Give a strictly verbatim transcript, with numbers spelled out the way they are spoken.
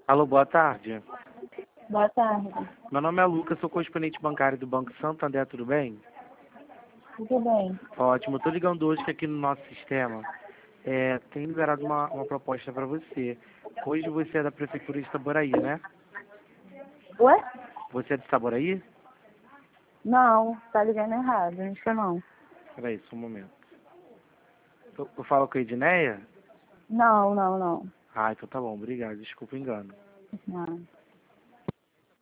Alô, boa tarde. Boa tarde. Meu nome é Lucas, sou correspondente bancário do Banco Santander, tudo bem? Tudo bem? Ótimo, eu tô ligando hoje que aqui no nosso sistema é, tem liberado uma, uma proposta para você. Hoje você é da Prefeitura de Itaboraí, né? Ué? Você é de Itaboraí? Não, tá ligando errado, não sei não. Peraí, só um momento. Eu, eu falo com a Edneia? Não, não, não. Ah, então tá bom, obrigado, desculpa o engano. Não.